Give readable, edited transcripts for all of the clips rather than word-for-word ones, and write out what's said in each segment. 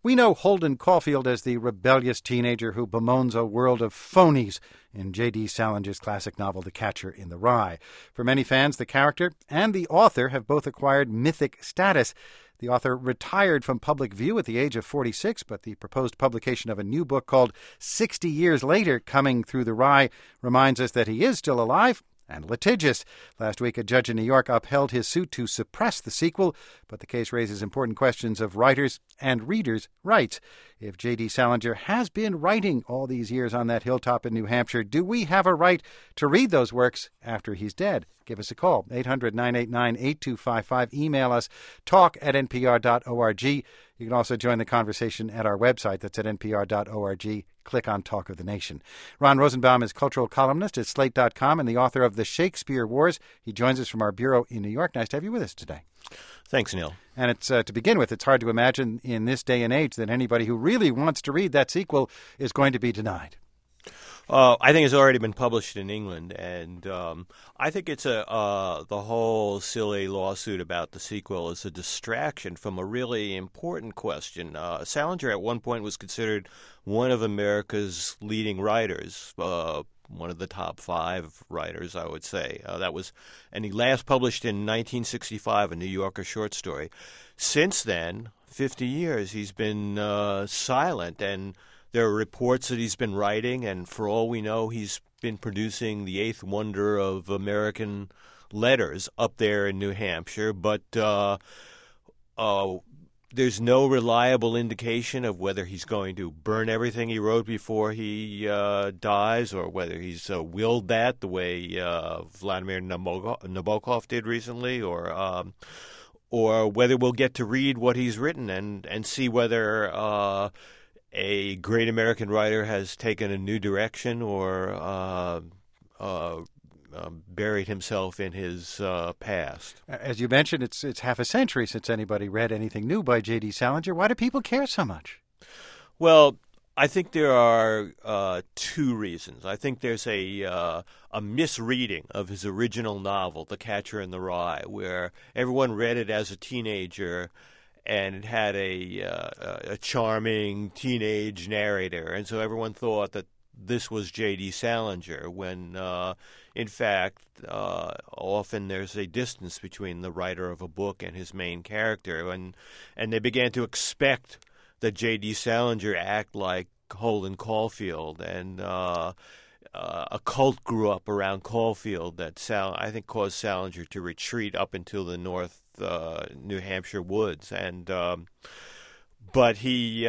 We know Holden Caulfield as the rebellious teenager who bemoans a world of phonies in J.D. Salinger's classic novel The Catcher in the Rye. For many fans, the character and the author have both acquired mythic status. The author retired from public view at the age of 46, but the proposed publication of a new book called 60 Years Later, Coming Through the Rye, reminds us that he is still alive and litigious. Last week, a judge in New York upheld his suit to suppress the sequel, but the case raises important questions of writers' and readers' rights. If J.D. Salinger has been writing all these years on that hilltop in New Hampshire, do we have a right to read those works after he's dead? Give us a call, 800-989-8255. Email us, talk@npr.org. You can also join the conversation at our website. That's at npr.org. Click on Talk of the Nation. Ron Rosenbaum is cultural columnist at Slate.com and the author of The Shakespeare Wars. He joins us from our bureau in New York. Nice to have you with us today. Thanks, Neil. And it's to begin with, it's hard to imagine in this day and age that anybody who really wants to read that sequel is going to be denied. I think it's already been published in England, and I think it's the whole silly lawsuit about the sequel is a distraction from a really important question. Salinger at one point was considered one of America's leading writers, one of the top 5 writers, I would say. And he last published in 1965 a New Yorker short story. Since then, 50 years, he's been silent, and there are reports that he's been writing, and for all we know, he's been producing the 8th wonder of American letters up there in New Hampshire. But there's no reliable indication of whether he's going to burn everything he wrote before he dies, or whether he's willed that the way Vladimir Nabokov did recently, or whether we'll get to read what he's written and see whether a great American writer has taken a new direction or buried himself in his past. As you mentioned, it's half a century since anybody read anything new by J.D. Salinger. Why do people care so much? Well, I think there are 2 reasons. I think there's a misreading of his original novel, The Catcher in the Rye, where everyone read it as a teenager, and it had a charming teenage narrator, and so everyone thought that this was J.D. Salinger, when in fact often there's a distance between the writer of a book and his main character, and they began to expect that J.D. Salinger act like Holden Caulfield, and a cult grew up around Caulfield that I think caused Salinger to retreat up into the North New Hampshire woods, and but he,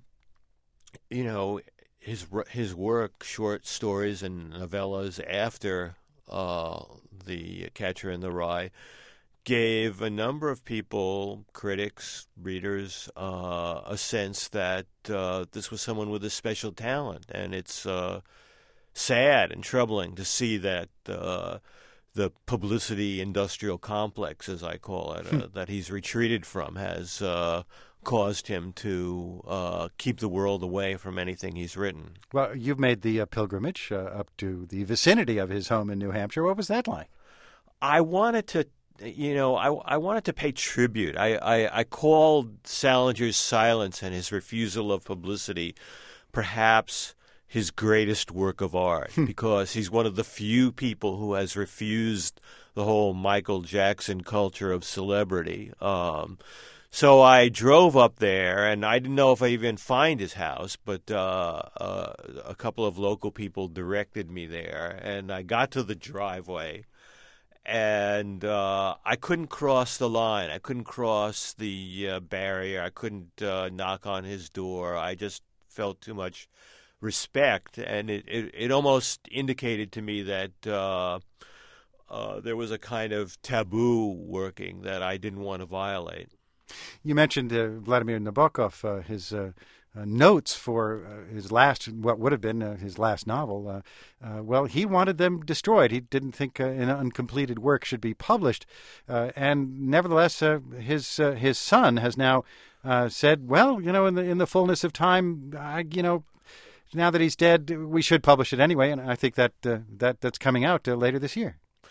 his work, short stories and novellas after The Catcher in the Rye, gave a number of people, critics, readers, a sense that this was someone with a special talent, and it's sad and troubling to see that the publicity industrial complex, as I call it, that he's retreated from has caused him to keep the world away from anything he's written. Well, you've made the pilgrimage up to the vicinity of his home in New Hampshire. What was that like? I wanted to, I wanted to pay tribute. I called Salinger's silence and his refusal of publicity perhaps his greatest work of art, because he's one of the few people who has refused the whole Michael Jackson culture of celebrity. So I drove up there, and I didn't know if I even find his house, but a couple of local people directed me there, and I got to the driveway, and I couldn't cross the line. I couldn't cross the barrier. I couldn't knock on his door. I just felt too much respect, and it almost indicated to me that there was a kind of taboo working that I didn't want to violate. You mentioned Vladimir Nabokov, his notes for his last, what would have been his last novel. Well, he wanted them destroyed. He didn't think an uncompleted work should be published. And nevertheless, his son has now said, well, in the fullness of time, now that he's dead, we should publish it anyway. And I think that's coming out later this year.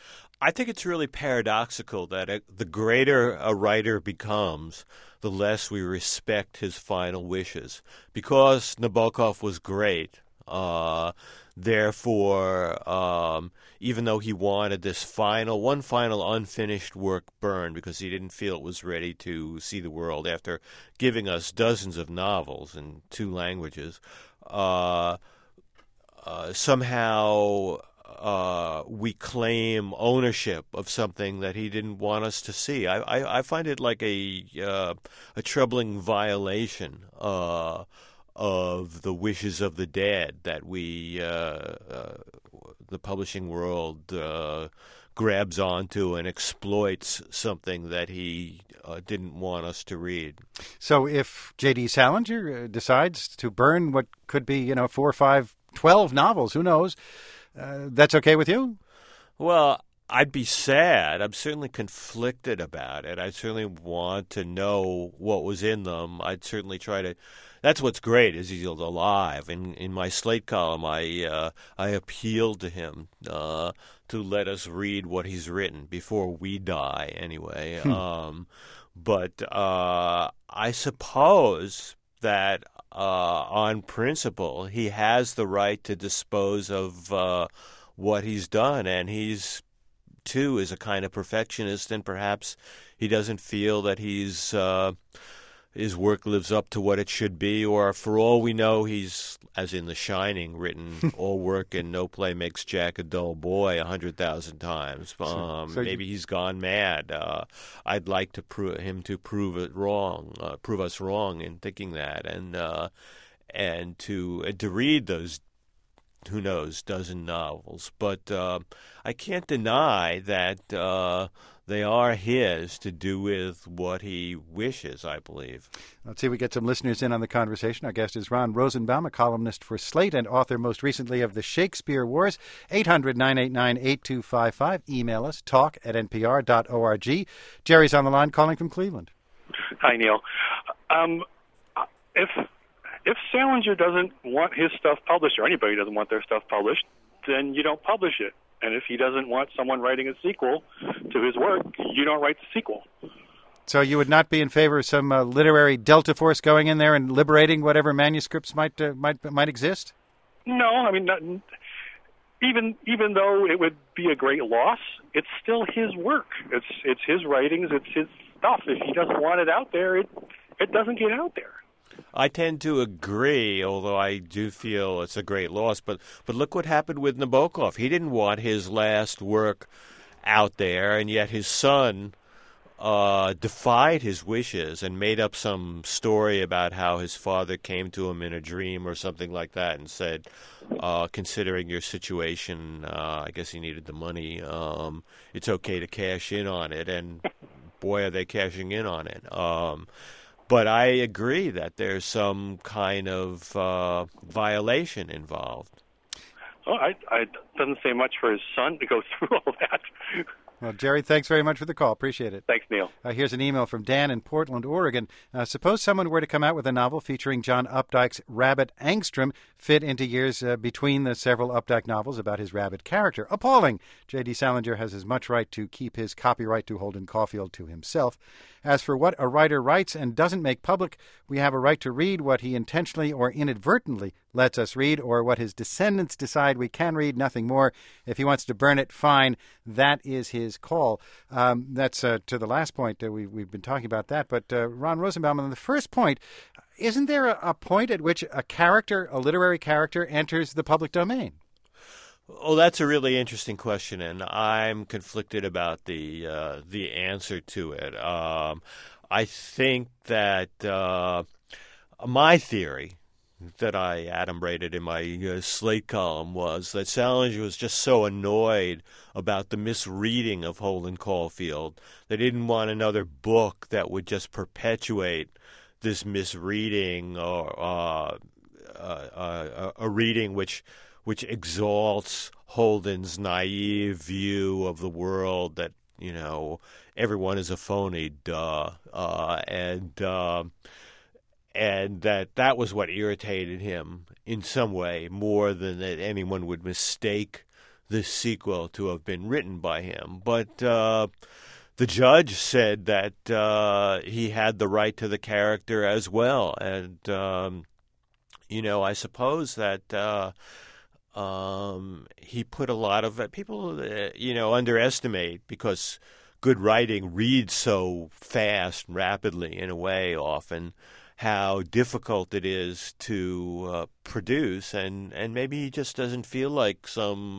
I think it's really paradoxical that the greater a writer becomes, the less we respect his final wishes. Because Nabokov was great, therefore, even though he wanted this one final unfinished work burned because he didn't feel it was ready to see the world after giving us dozens of novels in 2 languages, somehow we claim ownership of something that he didn't want us to see. I find it like a troubling violation of the wishes of the dead that the publishing world grabs onto and exploits something that he didn't want us to read. So if J.D. Salinger decides to burn what could be, 4, 5, 12 novels, who knows, that's okay with you? Well, I'd be sad. I'm certainly conflicted about it. I certainly want to know what was in them. I'd certainly try to. That's what's great is he's alive. In my Slate column, I appealed to him to let us read what he's written before we die. Anyway, but I suppose that on principle he has the right to dispose of what he's done, and he's too is a kind of perfectionist, and perhaps he doesn't feel that his work lives up to what it should be, or for all we know, he's, as in The Shining, written all work and no play makes Jack a dull boy 100,000 times. Maybe he's gone mad. I'd like to prove us wrong in thinking that, and to read those, who knows, dozen novels. But I can't deny that they are his to do with what he wishes, I believe. Let's see if we get some listeners in on the conversation. Our guest is Ron Rosenbaum, a columnist for Slate and author most recently of The Shakespeare Wars. 800-989-8255. Email us, talk@npr.org. Jerry's on the line calling from Cleveland. Hi, Neil. If Salinger doesn't want his stuff published, or anybody doesn't want their stuff published, then you don't publish it. And if he doesn't want someone writing a sequel to his work, you don't write the sequel. So you would not be in favor of some literary Delta Force going in there and liberating whatever manuscripts might exist? No, I mean, even though it would be a great loss, it's still his work. It's his writings. It's his stuff. If he doesn't want it out there, it doesn't get out there. I tend to agree, although I do feel it's a great loss. But look what happened with Nabokov. He didn't want his last work out there, and yet his son defied his wishes and made up some story about how his father came to him in a dream or something like that and said, considering your situation, I guess he needed the money, it's okay to cash in on it. And boy, are they cashing in on it. But I agree that there's some kind of violation involved. Well, I doesn't say much for his son to go through all that. Well, Jerry, thanks very much for the call. Appreciate it. Thanks, Neil. Here's an email from Dan in Portland, Oregon. Suppose someone were to come out with a novel featuring John Updike's Rabbit Angstrom, fit into years between the several Updike novels about his rabbit character. Appalling! J.D. Salinger has as much right to keep his copyright to Holden Caulfield to himself. As for what a writer writes and doesn't make public, we have a right to read what he intentionally or inadvertently lets us read, or what his descendants decide we can read, nothing more. If he wants to burn it, fine. That is his call. That's to the last point. We've been talking about that. But Ron Rosenbaum, on the first point, isn't there a point at which a literary character, enters the public domain? Oh, that's a really interesting question, and I'm conflicted about the answer to it. I think that my theory that I adumbrated in my Slate column was that Salinger was just so annoyed about the misreading of Holden Caulfield that he didn't want another book that would just perpetuate this misreading, or a reading which exalts Holden's naive view of the world that, everyone is a phony, and that was what irritated him in some way more than that anyone would mistake this sequel to have been written by him. But the judge said that he had the right to the character as well. And, I suppose that he put a lot of people, underestimate, because good writing reads so fast and rapidly in a way often, how difficult it is to produce, and maybe he just doesn't feel like some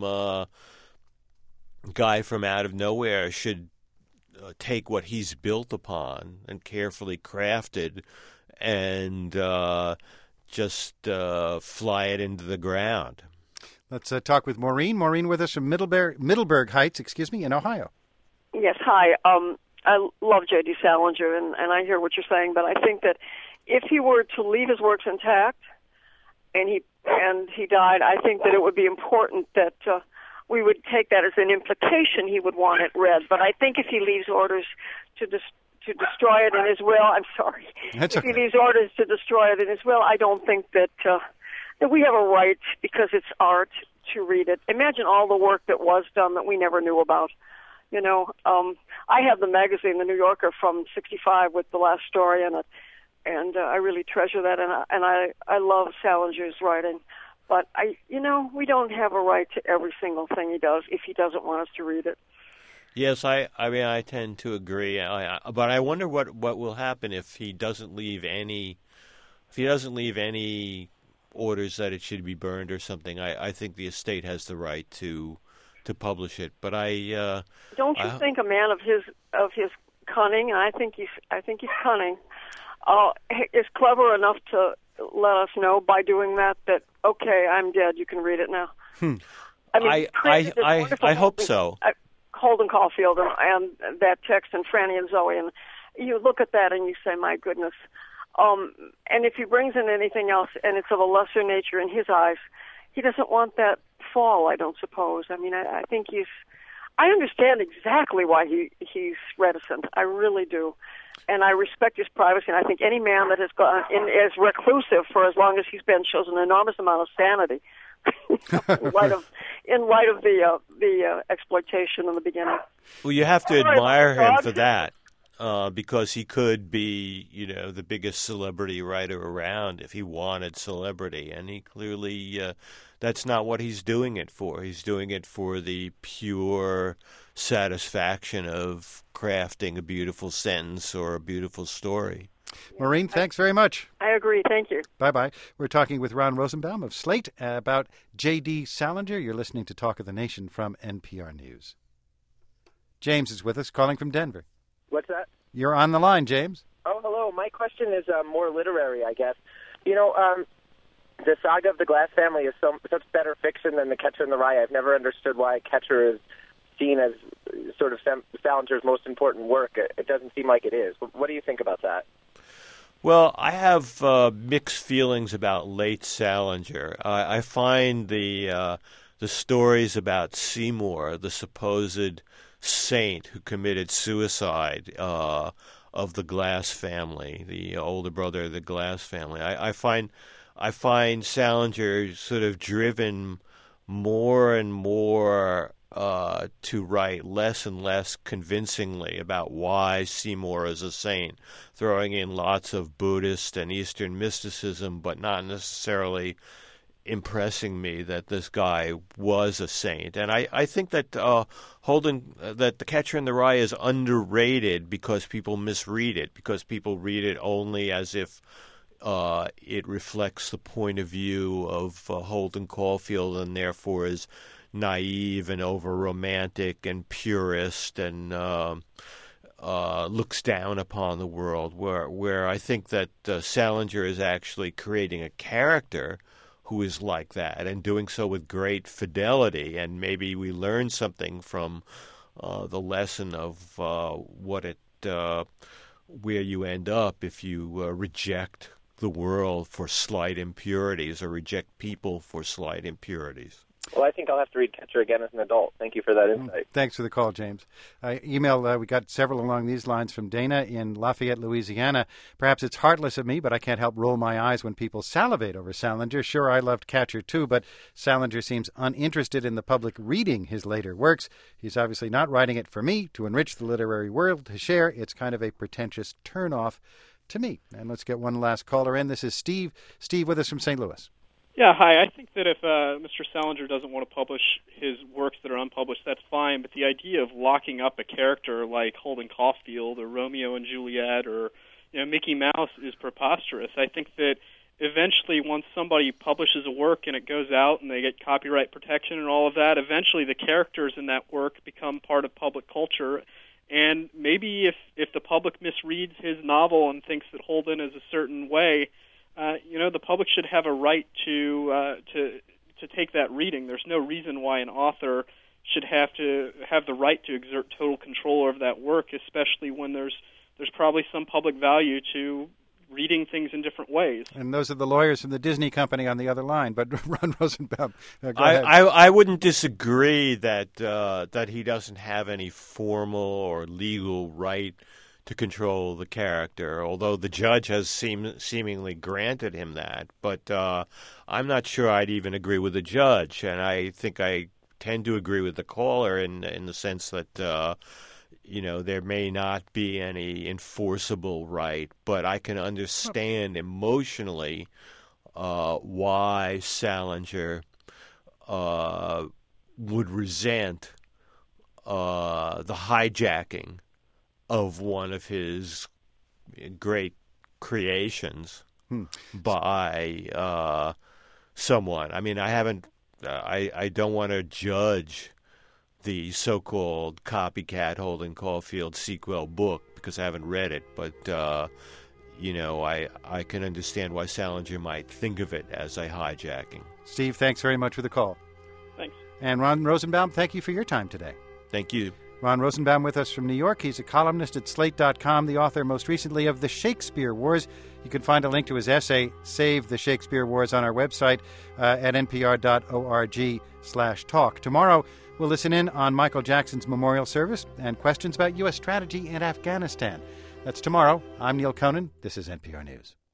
guy from out of nowhere should take what he's built upon and carefully crafted and just fly it into the ground. Let's talk with Maureen. Maureen with us from Middleburg Heights, in Ohio. Yes, hi. I love J.D. Salinger, and I hear what you're saying, but I think that if he were to leave his works intact and he died, I think that it would be important that we would take that as an implication he would want it read. But I think if he leaves orders to destroy it in his will, I'm sorry. That's okay. If he leaves orders to destroy it in his will, I don't think that we have a right, because it's art, to read it. Imagine all the work that was done that we never knew about. I have the magazine, The New Yorker, from '65 with the last story in it, and I really treasure that, and I love Salinger's writing. But we don't have a right to every single thing he does if he doesn't want us to read it. Yes, I tend to agree. But I wonder what will happen if he doesn't leave any orders that it should be burned or something. I think the estate has the right to publish it. But don't you think a man of his cunning, and I think he's cunning, is clever enough to let us know by doing that okay, I'm dead, you can read it now. I hope so. Holden Caulfield and that text, and Franny and Zoe, and you look at that and you say, my goodness. And if he brings in anything else and it's of a lesser nature in his eyes, he doesn't want that fall, I don't suppose. I think I understand exactly why he's reticent. I really do. And I respect his privacy, and I think any man that has gone as reclusive for as long as he's been shows an enormous amount of sanity in light of the exploitation in the beginning. Well, you have to admire him for that, because he could be, the biggest celebrity writer around if he wanted celebrity, and he clearly that's not what he's doing it for. He's doing it for the pure satisfaction of crafting a beautiful sentence or a beautiful story. Maureen, thanks very much. I agree. Thank you. Bye-bye. We're talking with Ron Rosenbaum of Slate about J.D. Salinger. You're listening to Talk of the Nation from NPR News. James is with us, calling from Denver. What's that? You're on the line, James. Oh, hello. My question is more literary, I guess. The saga of the Glass family is such better fiction than The Catcher in the Rye. I've never understood why Catcher is seen as sort of Salinger's most important work. It doesn't seem like it is. What do you think about that? Well, I have mixed feelings about late Salinger. I find the stories about Seymour, the supposed saint who committed suicide of the Glass family, the older brother of the Glass family, I find Salinger sort of driven more and more to write less and less convincingly about why Seymour is a saint, throwing in lots of Buddhist and Eastern mysticism, but not necessarily impressing me that this guy was a saint. And I think that that The Catcher in the Rye is underrated because people misread it, because people read it only as if it reflects the point of view of Holden Caulfield, and therefore is naive and over-romantic and purist and looks down upon the world, where I think that Salinger is actually creating a character who is like that and doing so with great fidelity. And maybe we learn something from the lesson of where you end up if you reject the world for slight impurities or reject people for slight impurities. Well, I think I'll have to read Catcher again as an adult. Thank you for that insight. Thanks for the call, James. We got several along these lines from Dana in Lafayette, Louisiana. Perhaps it's heartless of me, but I can't help roll my eyes when people salivate over Salinger. Sure, I loved Catcher too, but Salinger seems uninterested in the public reading his later works. He's obviously not writing it for me to enrich the literary world to share. It's kind of a pretentious turnoff to me. And let's get one last caller in. This is Steve. Steve with us from St. Louis. Yeah, hi. I think that if Mr. Salinger doesn't want to publish his works that are unpublished, that's fine. But the idea of locking up a character like Holden Caulfield or Romeo and Juliet or Mickey Mouse is preposterous. I think that eventually, once somebody publishes a work and it goes out and they get copyright protection and all of that, eventually the characters in that work become part of public culture. And maybe if the public misreads his novel and thinks that Holden is a certain way, the public should have a right to take that reading. There's no reason why an author should have the right to exert total control over that work, especially when there's probably some public value to reading things in different ways. And those are the lawyers from the Disney company on the other line. But Ron Rosenbaum, go ahead. I wouldn't disagree that he doesn't have any formal or legal right to control the character, although the judge has seemingly granted him that. But I'm not sure I'd even agree with the judge, and I think I tend to agree with the caller in the sense that there may not be any enforceable right, but I can understand emotionally why Salinger would resent the hijacking of one of his great creations by someone. I mean, I don't want to judge the so-called copycat Holden Caulfield sequel book because I haven't read it, but I can understand why Salinger might think of it as a hijacking. Steve, thanks very much for the call. Thanks. And Ron Rosenbaum, thank you for your time today. Thank you. Ron Rosenbaum with us from New York. He's a columnist at Slate.com, the author most recently of The Shakespeare Wars. You can find a link to his essay, Save the Shakespeare Wars, on our website at npr.org/talk. Tomorrow, we'll listen in on Michael Jackson's memorial service and questions about U.S. strategy in Afghanistan. That's tomorrow. I'm Neil Conan. This is NPR News.